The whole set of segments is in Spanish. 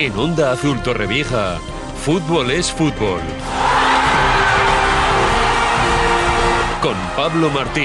En Onda Azul Torrevieja, fútbol es fútbol. Con Pablo Martínez.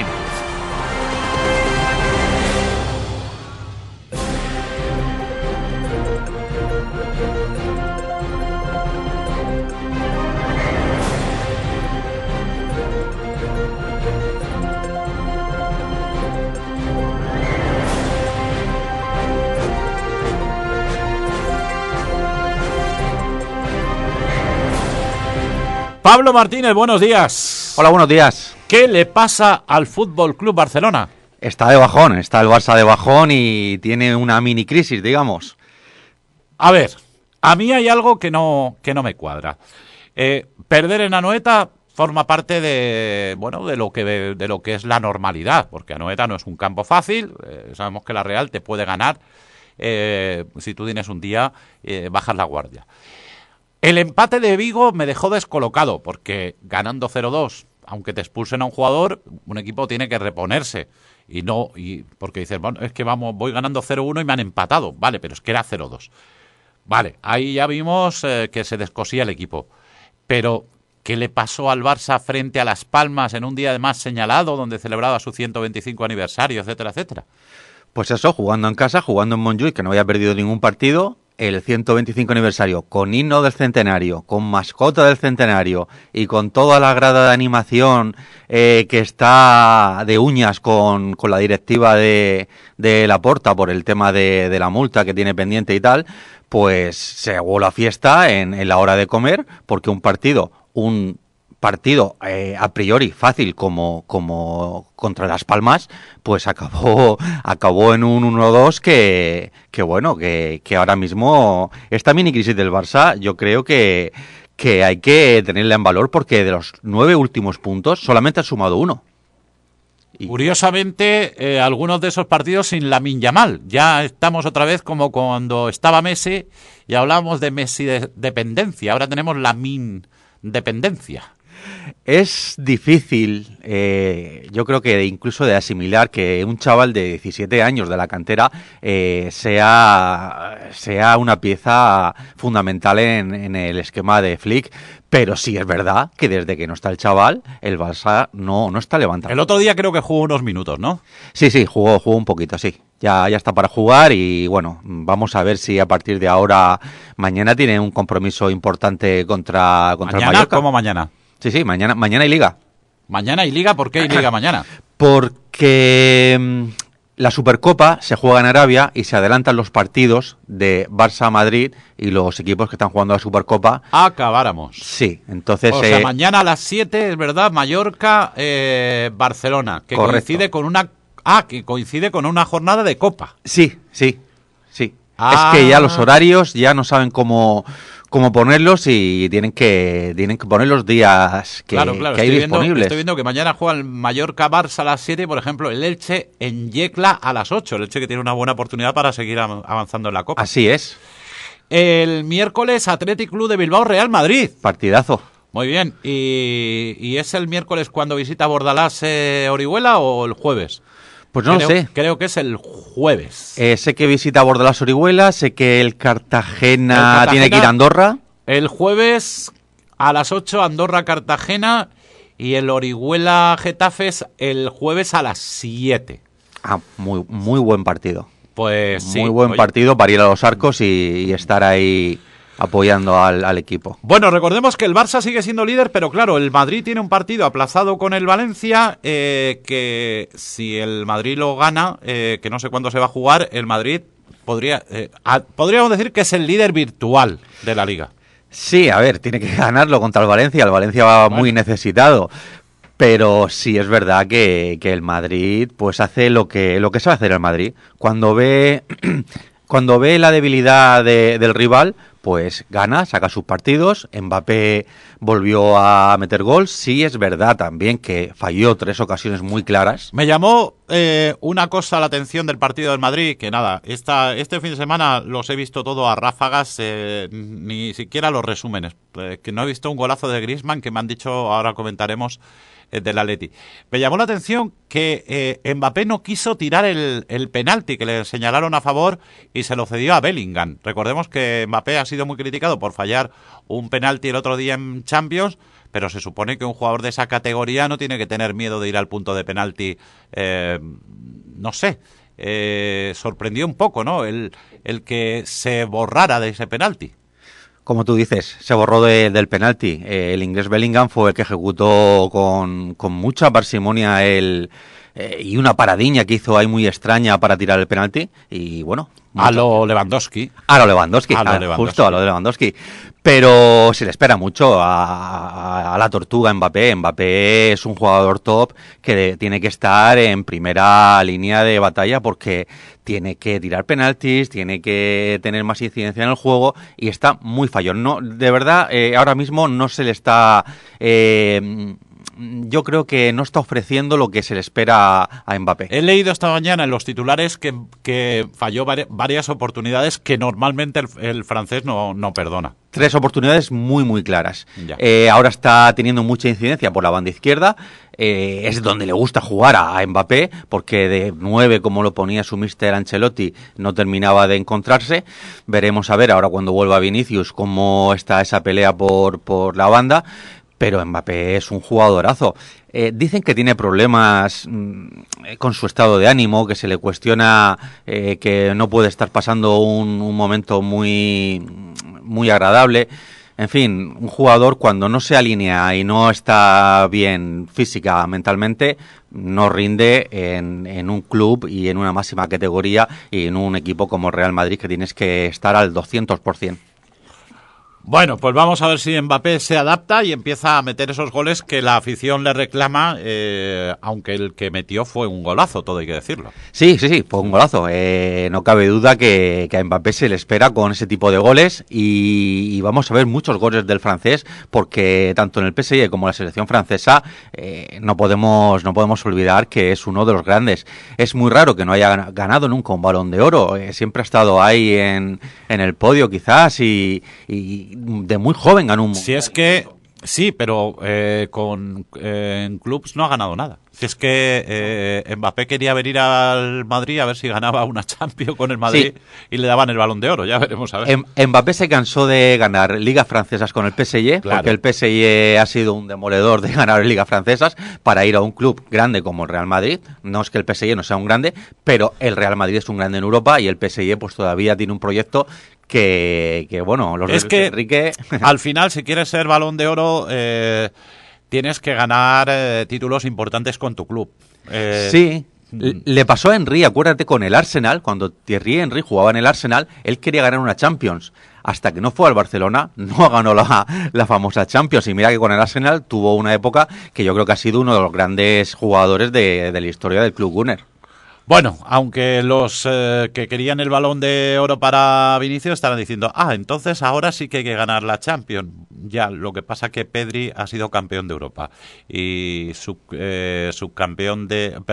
Pablo Martínez, buenos días. Hola, buenos días. ¿Qué le pasa al Fútbol Club Barcelona? Está de bajón, está el Barça de bajón y tiene una mini crisis, digamos. A ver, a mí hay algo que no me cuadra. Perder en Anoeta forma parte de lo que es la normalidad, porque Anoeta no es un campo fácil. Sabemos que la Real te puede ganar. Si tú tienes un día, bajas la guardia. El empate de Vigo me dejó descolocado, porque ganando 0-2, aunque te expulsen a un jugador, un equipo tiene que reponerse. Y porque dices, bueno, es que voy ganando 0-1 y me han empatado. Vale, pero es que era 0-2. Vale, ahí ya vimos que se descosía el equipo. Pero, ¿qué le pasó al Barça frente a Las Palmas en un día además señalado, donde celebraba su 125 aniversario, etcétera, etcétera? Pues eso, jugando en casa, jugando en Montjuïc, que no había perdido ningún partido, el 125 aniversario, con himno del centenario, con mascota del centenario y con toda la grada de animación que está de uñas con la directiva de Laporta por el tema de la multa que tiene pendiente y tal, pues se hago la fiesta en la hora de comer, porque un partido a priori fácil como contra Las Palmas, pues acabó en un 1-2 que ahora mismo esta mini crisis del Barça yo creo que hay que tenerla en valor, porque de los 9 últimos puntos solamente ha sumado 1. Curiosamente, algunos de esos partidos sin Lamine Yamal. Ya estamos otra vez como cuando estaba Messi y hablábamos de Messi dependencia. Ahora tenemos Lamine dependencia. Es difícil, yo creo que incluso de asimilar que un chaval de 17 años de la cantera sea una pieza fundamental en el esquema de Flick, pero sí es verdad que desde que no está el chaval, el Barça no está levantando. El otro día creo que jugó unos minutos, ¿no? Sí, jugó un poquito, sí. Ya está para jugar y bueno, vamos a ver si a partir de ahora, mañana tiene un compromiso importante contra el Mallorca. ¿Cómo mañana? Sí, mañana hay Liga. ¿Mañana hay Liga? ¿Por qué hay Liga mañana? Porque la Supercopa se juega en Arabia y se adelantan los partidos de Barça-Madrid y los equipos que están jugando la Supercopa. Acabáramos. Sí, entonces... O sea, mañana a las 7, es verdad, Mallorca, Barcelona, que coincide con una jornada de Copa. Sí. Es que ya los horarios ya no saben cómo ponerlos y tienen que poner los días que hay disponibles. Estoy viendo que mañana juega el Mallorca-Barça a las 7, por ejemplo, el Elche en Yecla a las 8. El Elche que tiene una buena oportunidad para seguir avanzando en la Copa. Así es. El miércoles, Athletic Club de Bilbao-Real Madrid. Partidazo. Muy bien. ¿Y es el miércoles cuando visita Bordalás Orihuela o el jueves? Pues no lo sé. Creo que es el jueves. Sé que visita Bordalás Orihuela, sé que el Cartagena tiene que ir a Andorra. El jueves a las 8 Andorra-Cartagena y el Orihuela-Getafe el jueves a las 7. Muy buen partido. Pues sí. Muy buen partido para ir a los Arcos y estar ahí apoyando al equipo. Bueno, recordemos que el Barça sigue siendo líder, pero claro, el Madrid tiene un partido aplazado con el Valencia, que si el Madrid lo gana, que no sé cuándo se va a jugar, el Madrid podríamos decir que es el líder virtual de la Liga. Sí, a ver, tiene que ganarlo contra el Valencia va muy necesitado. Pero sí es verdad que el Madrid pues hace lo que sabe hacer el Madrid. Cuando ve la debilidad del rival, pues gana, saca sus partidos. Mbappé volvió a meter gol. Sí es verdad también que falló 3 ocasiones muy claras. Me llamó una cosa la atención del partido del Madrid, que nada, este fin de semana los he visto todo a ráfagas, ni siquiera los resúmenes. Que no he visto un golazo de Griezmann, que me han dicho, ahora comentaremos, del Atleti. Me llamó la atención que Mbappé no quiso tirar el penalti que le señalaron a favor y se lo cedió a Bellingham. Recordemos que Mbappé ha sido muy criticado por fallar un penalti el otro día en Champions, pero se supone que un jugador de esa categoría no tiene que tener miedo de ir al punto de penalti, no sé. Sorprendió un poco, ¿no? El que se borrara de ese penalti. Como tú dices, se borró del penalti. El inglés Bellingham fue el que ejecutó con mucha parsimonia y una paradiña que hizo ahí muy extraña para tirar el penalti. Y bueno... A lo Lewandowski. A lo Lewandowski, justo a lo de Lewandowski. Pero se le espera mucho a la tortuga Mbappé. Mbappé es un jugador top que tiene que estar en primera línea de batalla porque tiene que tirar penaltis, tiene que tener más incidencia en el juego y está muy fallón. No, de verdad, ahora mismo no se le está... yo creo que no está ofreciendo lo que se le espera a Mbappé. He leído esta mañana en los titulares que falló varias oportunidades que normalmente el francés no perdona. 3 oportunidades muy claras. Ahora está teniendo mucha incidencia por la banda izquierda. Es donde le gusta jugar a Mbappé, porque de 9, como lo ponía su míster Ancelotti, no terminaba de encontrarse. Veremos a ver ahora cuando vuelva Vinicius cómo está esa pelea por la banda. Pero Mbappé es un jugadorazo. Dicen que tiene problemas con su estado de ánimo, que se le cuestiona que no puede estar pasando un momento muy agradable. En fin, un jugador cuando no se alinea y no está bien física, mentalmente, no rinde en un club y en una máxima categoría y en un equipo como el Real Madrid, que tienes que estar al 200%. Bueno, pues vamos a ver si Mbappé se adapta y empieza a meter esos goles que la afición le reclama, aunque el que metió fue un golazo, todo hay que decirlo. Sí, fue un golazo. No cabe duda que a Mbappé se le espera con ese tipo de goles y vamos a ver muchos goles del francés porque tanto en el PSG como en la selección francesa no podemos olvidar que es uno de los grandes. Es muy raro que no haya ganado nunca un Balón de Oro. Siempre ha estado ahí en el podio quizás y de muy joven ganó un... Si es que sí, pero en clubs no ha ganado nada. Si es que Mbappé quería venir al Madrid a ver si ganaba una Champions con el Madrid y le daban el Balón de Oro, ya veremos a ver. Mbappé se cansó de ganar ligas francesas con el PSG, claro, porque el PSG ha sido un demoledor de ganar ligas francesas para ir a un club grande como el Real Madrid. No es que el PSG no sea un grande, pero el Real Madrid es un grande en Europa y el PSG pues todavía tiene un proyecto que bueno, los es de que Enrique... al final, si quieres ser Balón de Oro, tienes que ganar títulos importantes con tu club. Sí, le pasó a Henry, acuérdate, con el Arsenal, cuando Thierry Henry jugaba en el Arsenal, él quería ganar una Champions. Hasta que no fue al Barcelona, no ganó la famosa Champions. Y mira que con el Arsenal tuvo una época que yo creo que ha sido uno de los grandes jugadores de la historia del club Gunner. Bueno, aunque los que querían el Balón de Oro para Vinicius estarán diciendo, entonces ahora sí que hay que ganar la Champions. Ya, lo que pasa que Pedri ha sido campeón de Europa y subcampeón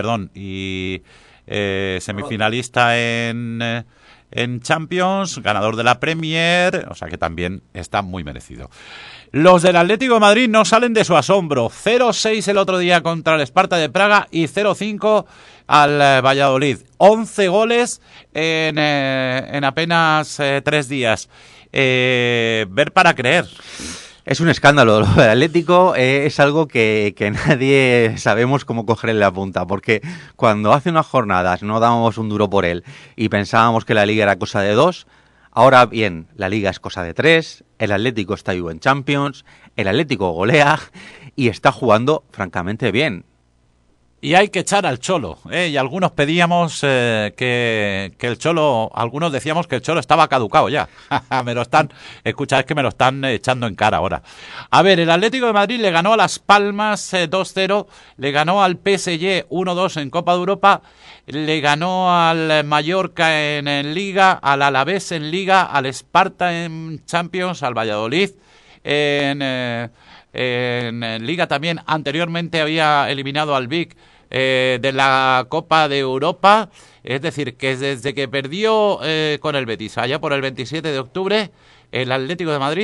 semifinalista en Champions, ganador de la Premier, o sea que también está muy merecido. Los del Atlético de Madrid no salen de su asombro. 0-6 el otro día contra el Sparta de Praga y 0-5 al Valladolid. 11 goles en apenas 3 días. Ver para creer. Es un escándalo. Lo del Atlético es algo que nadie sabemos cómo cogerle la punta, porque cuando hace unas jornadas no dábamos un duro por él y pensábamos que la Liga era cosa de 2, ahora bien, la Liga es cosa de 3, el Atlético está vivo en Champions, el Atlético golea y está jugando francamente bien. Y hay que echar al Cholo, y algunos pedíamos que el Cholo, algunos decíamos que el Cholo estaba caducado ya. Es que me lo están echando en cara ahora. A ver, el Atlético de Madrid le ganó a Las Palmas 2-0, le ganó al PSG 1-2 en Copa de Europa, le ganó al Mallorca en Liga, al Alavés en Liga, al Sparta en Champions, al Valladolid en Liga también. Anteriormente había eliminado al Vic de la Copa de Europa. Es decir, que desde que perdió con el Betis allá por el 27 de octubre, el Atlético de Madrid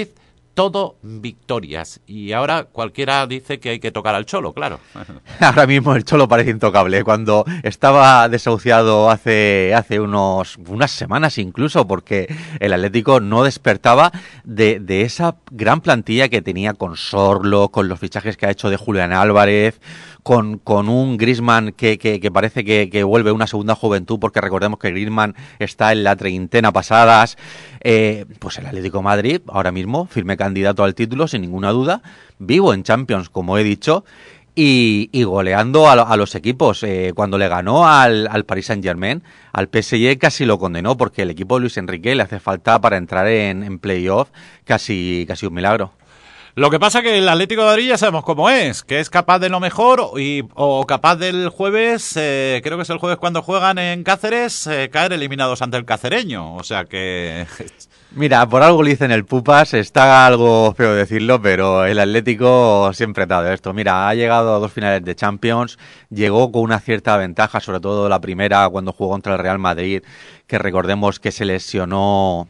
todo victorias. Y ahora cualquiera dice que hay que tocar al Cholo, claro. Ahora mismo el Cholo parece intocable. Cuando estaba desahuciado hace unas semanas incluso, porque el Atlético no despertaba de esa gran plantilla que tenía con Sorlo, con los fichajes que ha hecho de Julián Álvarez, con un Griezmann que parece que vuelve una segunda juventud, porque recordemos que Griezmann está en la treintena pasadas. Pues el Atlético de Madrid, ahora mismo, firme candidato al título, sin ninguna duda, vivo en Champions, como he dicho, y goleando a los equipos. Cuando le ganó al Paris Saint-Germain, al PSG casi lo condenó, porque el equipo de Luis Enrique le hace falta para entrar en playoff casi un milagro. Lo que pasa que el Atlético de Madrid ya sabemos cómo es, que es capaz de lo mejor o capaz del jueves, creo que es el jueves cuando juegan en Cáceres, caer eliminados ante el cacereño. O sea que... Mira, por algo le dicen el Pupas, está algo feo decirlo, pero el Atlético siempre ha dado esto. Mira, ha llegado a 2 finales de Champions, llegó con una cierta ventaja, sobre todo la primera cuando jugó contra el Real Madrid, que recordemos que se lesionó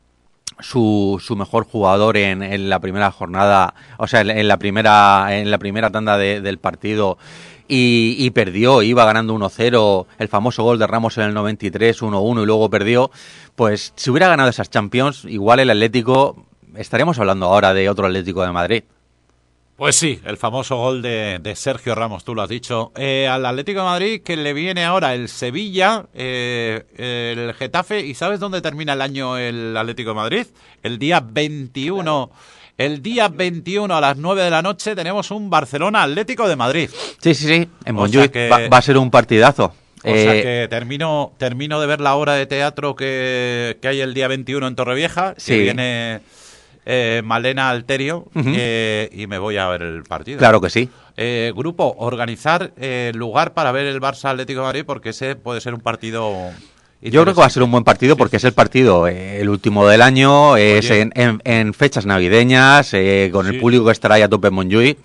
su mejor jugador en la primera jornada, o sea, en la primera tanda del partido, y perdió, iba ganando 1-0, el famoso gol de Ramos en el 93, 1-1, y luego perdió. Pues si hubiera ganado esas Champions, igual el Atlético, estaríamos hablando ahora de otro Atlético de Madrid. Pues sí, el famoso gol de Sergio Ramos, tú lo has dicho. Al Atlético de Madrid, que le viene ahora el Sevilla, el Getafe. ¿Y sabes dónde termina el año el Atlético de Madrid? El día 21. El día 21 a las 9 de la noche tenemos un Barcelona Atlético de Madrid. Sí, en Montjuïc va a ser un partidazo. O sea que termino de ver la obra de teatro que hay el día 21 en Torrevieja, que sí. Viene... Malena Alterio, y me voy a ver el partido. Claro que sí. Grupo, organizar lugar para ver el Barça Atlético de Madrid, porque ese puede ser un partido... Yo creo que va a ser un buen partido, porque es el partido, el último del año, es en fechas navideñas, con el público que estará ahí a tope en Montjuïc,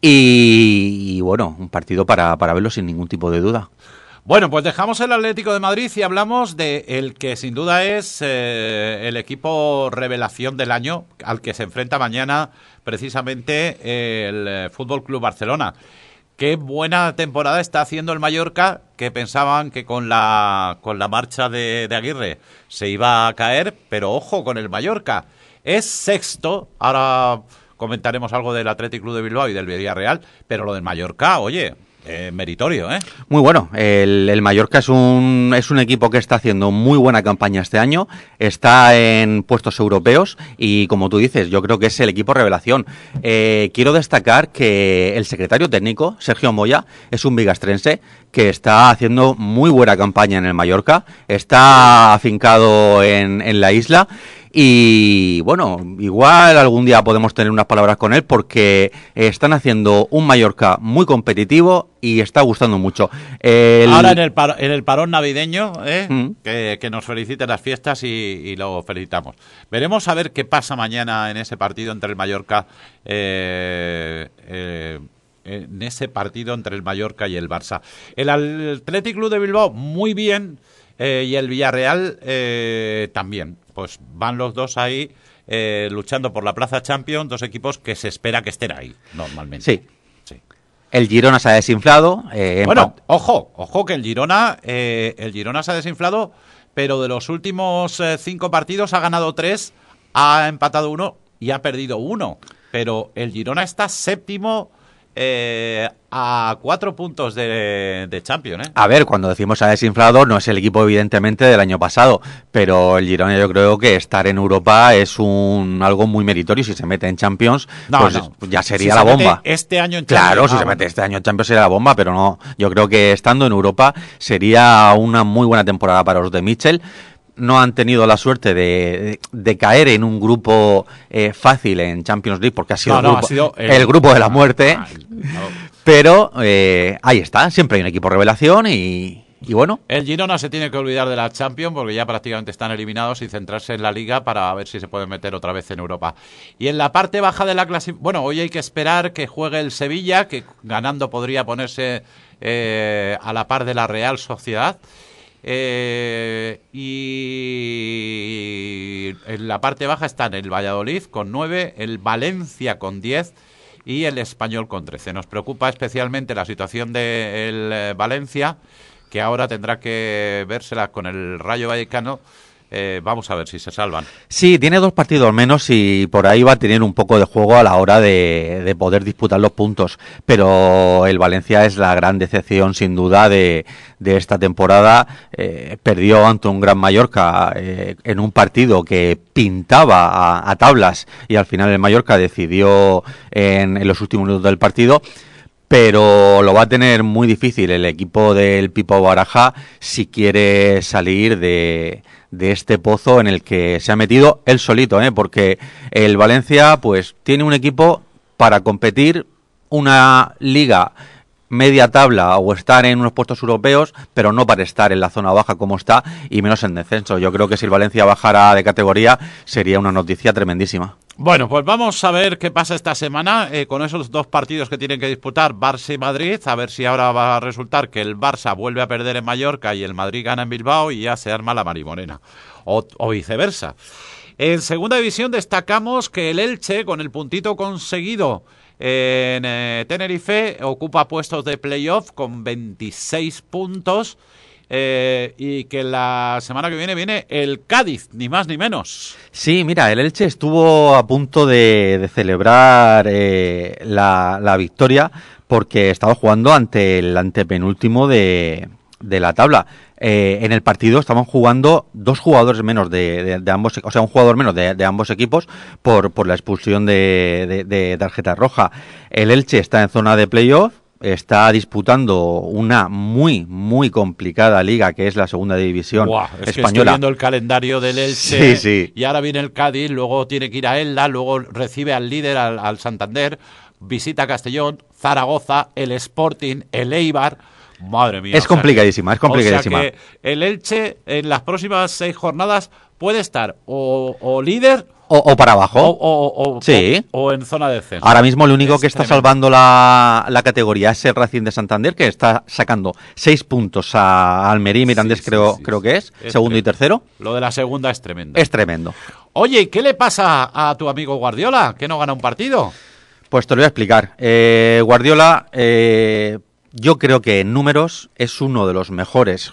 y bueno, un partido para verlo sin ningún tipo de duda. Bueno, pues dejamos el Atlético de Madrid y hablamos de el que sin duda es el equipo revelación del año, al que se enfrenta mañana precisamente el Fútbol Club Barcelona. Qué buena temporada está haciendo el Mallorca, que pensaban que con la marcha de Aguirre se iba a caer, pero ojo con el Mallorca. Es sexto, ahora comentaremos algo del Athletic Club de Bilbao y del Villarreal, pero lo del Mallorca, oye... meritorio, ¿eh? Muy bueno. El Mallorca es un equipo que está haciendo muy buena campaña este año. Está en puestos europeos y, como tú dices, yo creo que es el equipo revelación. Quiero destacar que el secretario técnico, Sergio Moya, es un bigastrense que está haciendo muy buena campaña en el Mallorca. Está afincado en la isla. Y bueno, igual algún día podemos tener unas palabras con él, porque están haciendo un Mallorca muy competitivo y está gustando mucho. Ahora en el parón navideño, que nos feliciten las fiestas y lo felicitamos. Veremos a ver qué pasa mañana en ese partido entre el Mallorca, en ese partido entre el Mallorca y el Barça. El Athletic Club de Bilbao muy bien, y el Villarreal también. Pues van los dos ahí luchando por la plaza Champions, dos equipos que se espera que estén ahí normalmente. Sí. El Girona se ha desinflado. Bueno, ojo que el Girona se ha desinflado, pero de los últimos 5 partidos ha ganado 3, ha empatado 1 y ha perdido 1. Pero el Girona está séptimo a 4 puntos de Champions, ¿eh? A ver, cuando decimos ha desinflado, no es el equipo evidentemente del año pasado, pero el Girona, yo creo que estar en Europa es algo muy meritorio. Si se mete en Champions, ya sería la bomba. Este año en Champions. Claro, si se mete este año en Champions sería la bomba, pero no. Yo creo que estando en Europa sería una muy buena temporada para los de Michel. No han tenido la suerte de caer en un grupo fácil en Champions League, porque ha sido el grupo de la muerte. Pero ahí está, siempre hay un equipo revelación y bueno. El Girona se tiene que olvidar de la Champions, porque ya prácticamente están eliminados, y centrarse en la Liga para ver si se pueden meter otra vez en Europa. Y en la parte baja de la clasificación, bueno, hoy hay que esperar que juegue el Sevilla, que ganando podría ponerse a la par de la Real Sociedad. Y en la parte baja están el Valladolid con 9, el Valencia con 10 y el Español con 13. Nos preocupa especialmente la situación del Valencia, que ahora tendrá que vérsela con el Rayo Vallecano. Vamos a ver si se salvan. Sí, tiene 2 partidos menos y por ahí va a tener un poco de juego a la hora de poder disputar los puntos. Pero el Valencia es la gran decepción, sin duda, de esta temporada. Perdió ante un Gran Mallorca en un partido que pintaba a tablas y al final el Mallorca decidió en los últimos minutos del partido. Pero lo va a tener muy difícil el equipo del Pipo Baraja si quiere salir de este pozo en el que se ha metido él solito, porque el Valencia pues tiene un equipo para competir una liga media tabla o estar en unos puestos europeos, pero no para estar en la zona baja como está y menos en descenso. Yo creo que si el Valencia bajara de categoría sería una noticia tremendísima. Bueno, pues vamos a ver qué pasa esta semana con esos 2 partidos que tienen que disputar, Barça y Madrid, a ver si ahora va a resultar que el Barça vuelve a perder en Mallorca y el Madrid gana en Bilbao y ya se arma la marimorena, o viceversa. En segunda división destacamos que el Elche, con el puntito conseguido en Tenerife, ocupa puestos de playoff con 26 puntos. Y que la semana que viene el Cádiz, ni más ni menos. Sí, mira, el Elche estuvo a punto de celebrar la victoria porque estaba jugando ante el antepenúltimo de la tabla. En el partido estaban jugando 2 jugadores menos de ambos, o sea, un jugador menos de ambos equipos por la expulsión de tarjeta roja. El Elche está en zona de playoff. Está disputando una muy, muy complicada liga, que es la segunda división española. Que estoy viendo el calendario del Elche, sí. Y ahora viene el Cádiz, luego tiene que ir a Elda, luego recibe al líder, al Santander, visita Castellón, Zaragoza, el Sporting, el Eibar. Madre mía. Es complicadísima, es complicadísima. O sea que el Elche en las próximas 6 jornadas puede estar o líder o para abajo. Sí. O en zona de descenso. Ahora mismo el único que está salvando la categoría es el Racing de Santander, que está sacando 6 puntos a Almería y Mirandés, creo que es segundo y tercero. Lo de la segunda es tremendo. Es tremendo. Oye, ¿y qué le pasa a tu amigo Guardiola, que no gana un partido? Pues te lo voy a explicar. Guardiola, yo creo que en números es uno de los mejores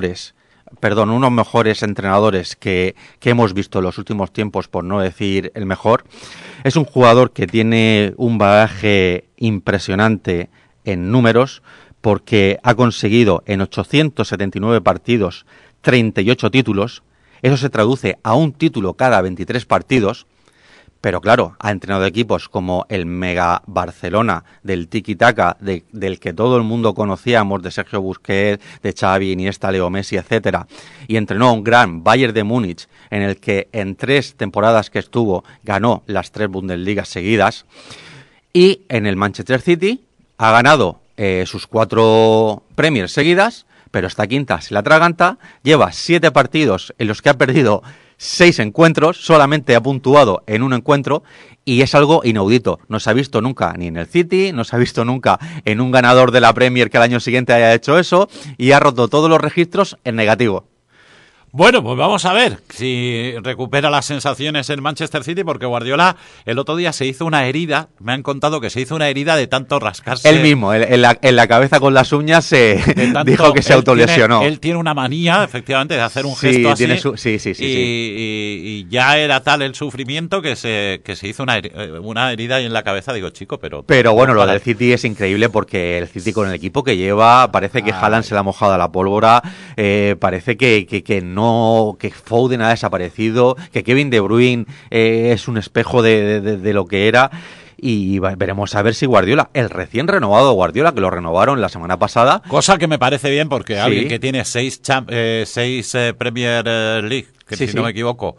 unos mejores entrenadores que hemos visto en los últimos tiempos, por no decir el mejor. Es un jugador que tiene un bagaje impresionante en números, porque ha conseguido en 879 partidos 38 títulos. Eso se traduce a un título cada 23 partidos. Pero claro, ha entrenado equipos como el Mega Barcelona, del tiki-taka, del que todo el mundo conocíamos, de Sergio Busquets, de Xavi, Iniesta, Leo Messi, etcétera. Y entrenó un gran Bayern de Múnich, en el que en 3 temporadas que estuvo ganó las 3 Bundesligas seguidas. Y en el Manchester City ha ganado sus 4 Premier seguidas, pero esta quinta se la atraganta. Lleva 7 partidos en los que ha perdido 6 encuentros, solamente ha puntuado en un encuentro, y es algo inaudito. No se ha visto nunca ni en el City, no se ha visto nunca en un ganador de la Premier que al año siguiente haya hecho eso, y ha roto todos los registros en negativo. Bueno, pues vamos a ver si recupera las sensaciones en Manchester City, porque Guardiola el otro día se hizo una herida, me han contado que se hizo una herida de tanto rascarse. Él mismo, en la cabeza con las uñas dijo que se autolesionó. Él tiene una manía, efectivamente, de hacer un gesto así. Sí. Y ya era tal el sufrimiento que se hizo una herida en la cabeza. Digo, chico, pero... Pero bueno, lo del City es increíble, porque el City con el equipo que lleva, parece que Haaland se le ha mojado la pólvora, parece que Foden ha desaparecido, que Kevin De Bruyne es un espejo de lo que era, y veremos a ver si Guardiola, el recién renovado Guardiola, que lo renovaron la semana pasada. Cosa que me parece bien, porque alguien que tiene 6 Premier League, que si no me equivoco,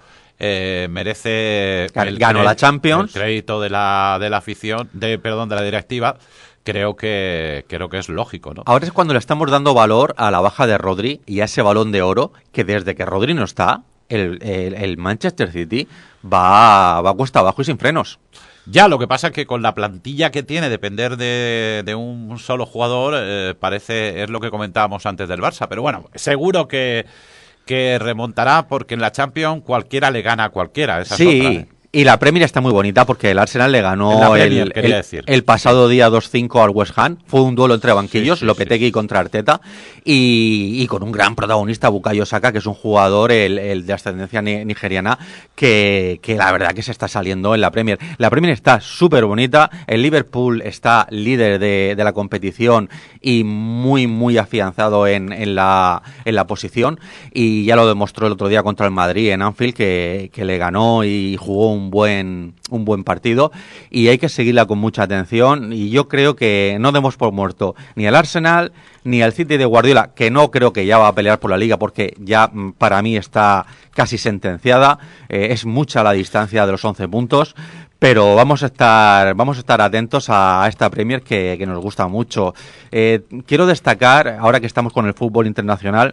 merece ganó la Champions, el crédito de la afición, de la directiva. Creo que es lógico, ¿no? Ahora es cuando le estamos dando valor a la baja de Rodri y a ese Balón de Oro, que desde que Rodri no está, el Manchester City va cuesta abajo y sin frenos. Ya, lo que pasa es que con la plantilla que tiene, depender de un solo jugador, es lo que comentábamos antes del Barça. Pero bueno, seguro que remontará, porque en la Champions cualquiera le gana a cualquiera. Esa es otra, ¿eh? Y la Premier está muy bonita porque el Arsenal le En la ganó Premier, quería decir. el pasado día 2-5 al West Ham. Fue un duelo entre banquillos, Lopetegui contra Arteta, y con un gran protagonista, Bukayo Saka, que es un jugador, el de ascendencia nigeriana, que la verdad que se está saliendo en la Premier. La Premier está súper bonita, el Liverpool está líder de la competición y muy, muy afianzado en la posición, y ya lo demostró el otro día contra el Madrid en Anfield, que le ganó y jugó un buen partido, y hay que seguirla con mucha atención, y yo creo que no demos por muerto ni al Arsenal ni al City de Guardiola, que no creo que ya va a pelear por la Liga, porque ya para mí está casi sentenciada, es mucha la distancia de los 11 puntos, pero vamos a estar atentos a esta Premier que nos gusta mucho. Quiero destacar, ahora que estamos con el fútbol internacional,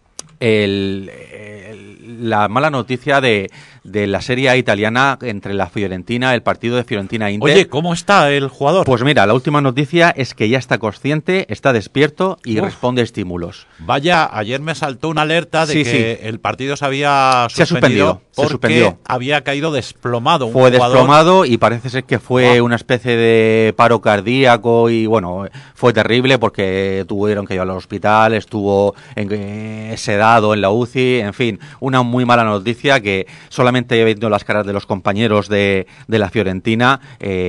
la mala noticia de la Serie A italiana entre la Fiorentina, el partido de Fiorentina-Inter. Oye, ¿cómo está el jugador? Pues mira, la última noticia es que ya está consciente, está despierto y responde a estímulos. Vaya, ayer me saltó una alerta de que el partido se había suspendido porque había caído desplomado. Fue desplomado y parece ser que fue una especie de paro cardíaco, y bueno, fue terrible porque tuvieron que llevarlo al hospital, estuvo sedado en la UCI, en fin, una muy mala noticia que solamente viendo las caras de los compañeros de la Fiorentina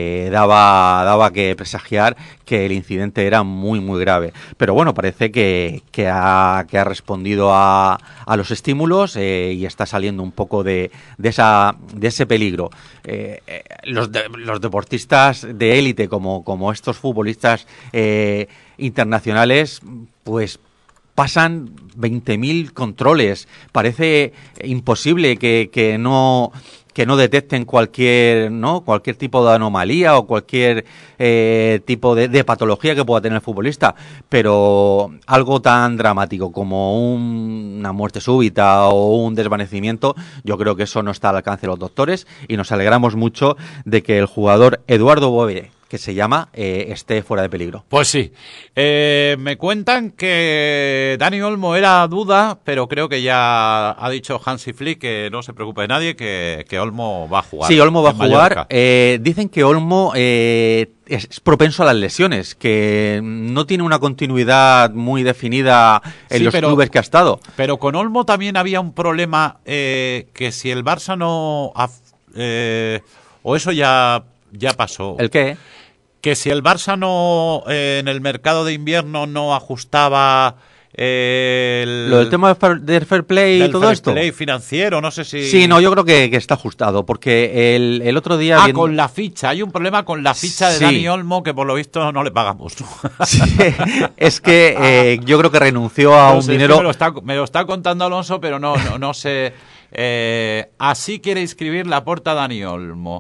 daba que presagiar que el incidente era muy, muy grave. Pero bueno, parece que ha respondido a los estímulos y está saliendo un poco de ese peligro. Los deportistas de élite, como estos futbolistas internacionales, pues pasan 20.000 controles. Parece imposible que no detecten cualquier tipo de anomalía o cualquier tipo de patología que pueda tener el futbolista, pero algo tan dramático como una muerte súbita o un desvanecimiento, yo creo que eso no está al alcance de los doctores, y nos alegramos mucho de que el jugador Eduardo Bové, que se llama, esté fuera de peligro. Pues sí. Me cuentan que Dani Olmo era duda, pero creo que ya ha dicho Hansi Flick que no se preocupe de nadie, que Olmo va a jugar. Sí, Olmo va a jugar. Dicen que Olmo es propenso a las lesiones, que no tiene una continuidad muy definida en los clubes que ha estado. Pero con Olmo también había un problema, que si el Barça no... o eso ya pasó. ¿El qué? Que si el Barça no en el mercado de invierno no ajustaba lo del tema del fair play y todo esto. Fair play financiero, no sé si... Sí, no, yo creo que está ajustado, porque el otro día... con la ficha, hay un problema con la ficha de Dani Olmo, que por lo visto no le pagamos. Sí, es que yo creo que renunció a un dinero... Me lo está contando Alonso, pero no sé... así quiere inscribir Laporta a Dani Olmo.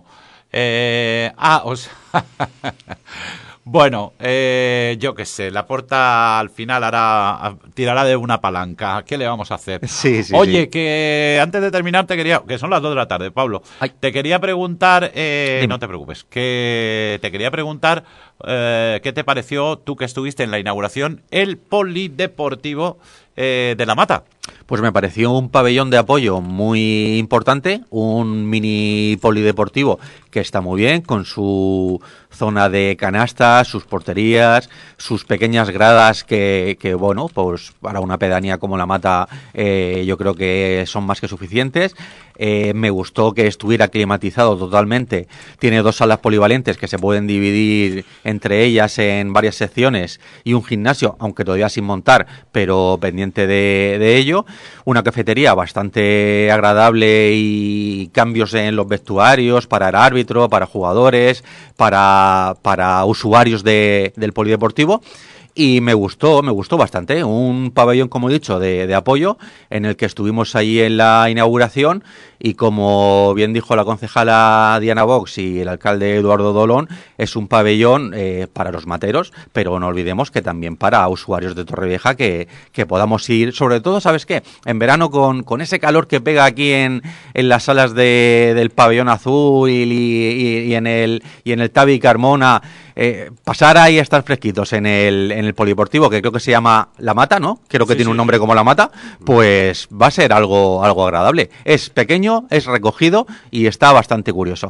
Bueno, yo qué sé, Laporta al final tirará de una palanca. ¿Qué le vamos a hacer? Sí, Oye, que antes de terminar que son las 2 de la tarde, Pablo. Ay. Te quería preguntar, no te preocupes, que te quería preguntar qué te pareció, tú que estuviste en la inauguración, el polideportivo de La Mata. Pues me pareció un pabellón de apoyo muy importante, un mini polideportivo que está muy bien, con su zona de canastas, sus porterías, sus pequeñas gradas que bueno, pues para una pedanía como La Mata yo creo que son más que suficientes. Me gustó que estuviera climatizado totalmente. Tiene 2 salas polivalentes que se pueden dividir entre ellas en varias secciones, y un gimnasio, aunque todavía sin montar, pero pendiente de ello. Una cafetería bastante agradable y cambios en los vestuarios para el árbitro, para jugadores, para usuarios del polideportivo. Y me gustó bastante. Un pabellón, como he dicho, de apoyo, en el que estuvimos ahí en la inauguración y como bien dijo la concejala Diana Vox y el alcalde Eduardo Dolón, es un pabellón para los materos, pero no olvidemos que también para usuarios de Torrevieja que podamos ir, sobre todo, ¿sabes qué? En verano con ese calor que pega aquí en las salas del pabellón azul y en el Tavi Carmona, pasar ahí a estar fresquitos en el polideportivo, que creo que se llama La Mata, ¿no? Creo que tiene un nombre como La Mata, pues va a ser algo agradable. Es pequeño, es recogido y está bastante curioso.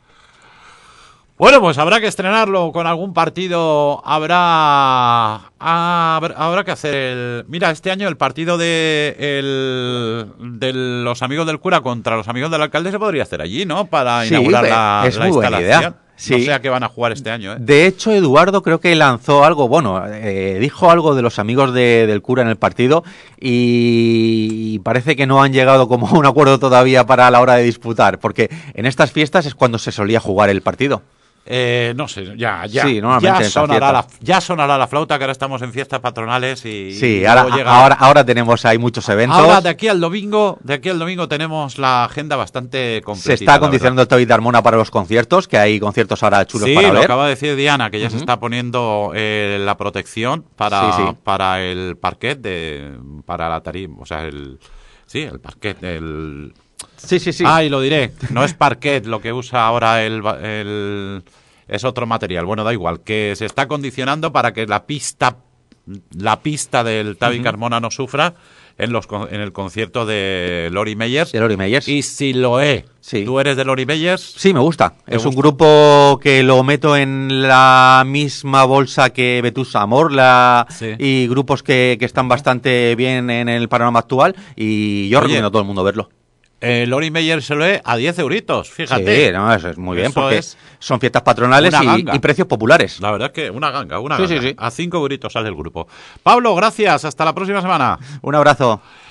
Bueno, pues habrá que estrenarlo con algún partido. Habrá que hacer Mira, este año el partido de los amigos del cura contra los amigos del alcalde se podría hacer allí, ¿no? Para inaugurar la muy buena instalación. idea. Sí. No sé a qué van a jugar este año, ¿eh? De hecho, Eduardo creo que lanzó algo, dijo algo de los amigos del cura en el partido y parece que no han llegado como a un acuerdo todavía para la hora de disputar, porque en estas fiestas es cuando se solía jugar el partido. No sé, ya sonará la flauta, que ahora estamos en fiestas patronales y sí, ahora tenemos ahí muchos eventos. Ahora de aquí al domingo tenemos la agenda bastante completita. Se está acondicionando el Tavi Carmona para los conciertos, que hay conciertos ahora chulos para ver. Sí, lo acaba de decir Diana, que ya se está poniendo la protección para el parquet para la tarima, o sea, el parquet, Sí. Y lo diré. No es parquet lo que usa ahora es otro material. Bueno, da igual. Que se está condicionando para que la pista del Tavi Carmona no sufra en el concierto de Lori Meyers. De Lori Meyers. Y Siloé. Sí. ¿Tú eres de Lori Meyers? Sí, me gusta. Es un grupo que lo meto en la misma bolsa que Vetusta Amor y grupos que están bastante bien en el panorama actual. Y yo recomiendo a todo el mundo verlo. Lori Meyers se lo ve a 10 euritos, fíjate. Sí, no, eso es muy bien, porque son fiestas patronales y precios populares. La verdad es que una ganga. Sí. A 5 euritos sale el grupo. Pablo, gracias. Hasta la próxima semana. Un abrazo.